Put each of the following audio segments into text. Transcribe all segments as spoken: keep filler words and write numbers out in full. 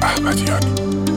احمدیانی.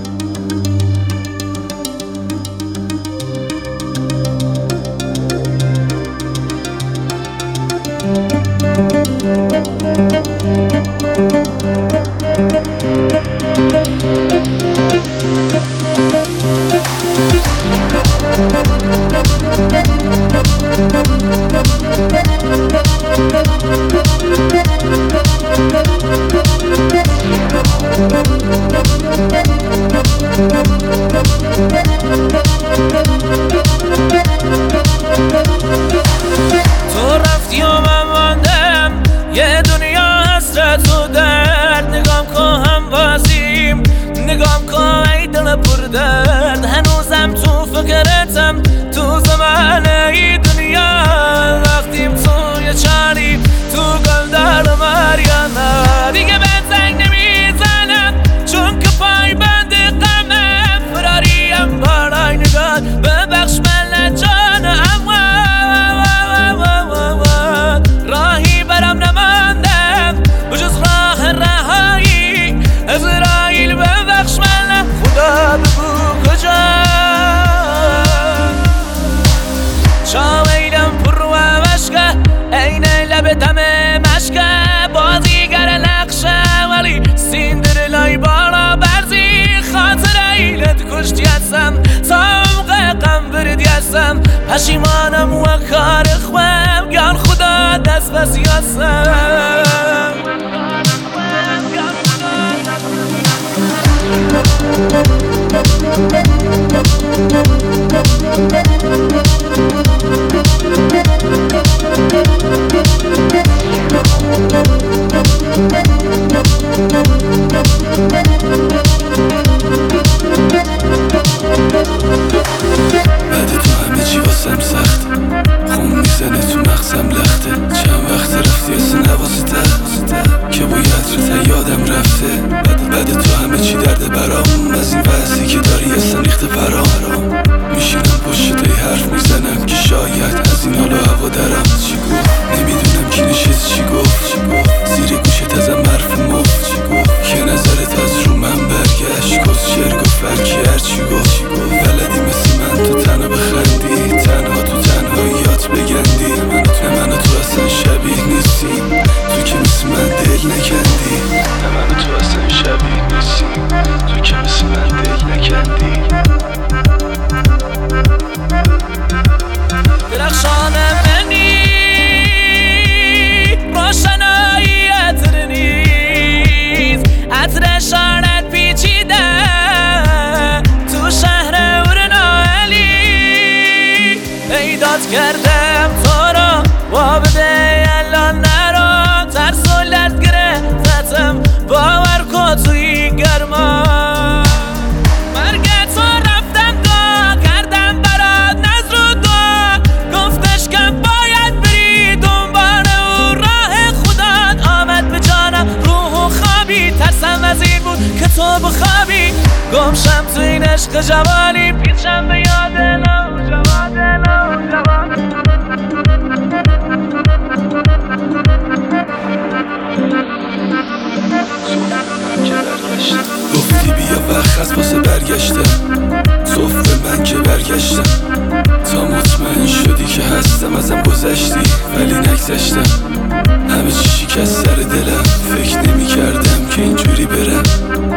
تو رفتی و من ماندم یه دنیا حسرت و درد. نگام کن هم بازیم، نگام کن ای دل پر درد. هنوزم تو فکرتم تو زمان ای دنیا. وقتیم توی چاری تو گلدار مریانه. دیگه به زنگ نمیزنم چون که پای بند غمم. فراریم بالای نگاه ببخش من جانم. راهی برم نماندم بجز راه رهایی. عزراییل ببخش من خدا بگو کجا. شاویلم پر و مشکه این لب دم مشکه. بازیگر نقشه ولی سیندرلای بالا برزی. خاطر ایلت کشتی هستم سامق غم بردی هستم. پشیمانم و کار خوام گان خدا دست بسی هستم. بعد تو همه چی واسم سخته، خون میزنه تو مغزم لخته. چند وقت رفتی اصلا نواسته که با یادرت یادم رفته. بعد, بعد تو همه چی درده برام. از این وضعی که داری اصلا ریخته پرام. میشینم پشت تای حرف میزنم که شاید از این حالا هوا درم. چی گفت نمیدونم کی نشست چی گفت. زیر گوشت ازم حرف مفت چی گفت که نظرت از رو من برگشت. کس شعر گفت برکی هرچی گفت. بلدی مثل من تو تنها بخندی، تنها تو تنهاییات بگندی. من تو من تو اصلا شبیه نیستیم، تو که مثل من دل نکندی. من تو اصلا شبیه نیستیم، تو که مثل من دل نکندی. درخشان منی روشنایی عطر نیست. عطر شانت پیچیده تو شهر ورنالی. ایداد کردم تو رو و بده الان نرو. ترس و لرد گرفتم باور کن توی گرما. مرگ تو رفتم دعا کردم برات نظر و دعا. گفتش که باید بری دنبال او راه خودت. آمد به جانم روح و خوابی. ترسم از این بود که تو بخوابی. گمشم تو این عشق جوانی. پیچم به یاد نوجوان نوجوان. گفتی بیا وقت از پاس برگشتم. صف به من که برگشتم تا مطمئن شدی که هستم. ازم گذشتی ولی نگذشتم. همه چی شکست سر دلم. فکر نمی کردم که اینجوری برم.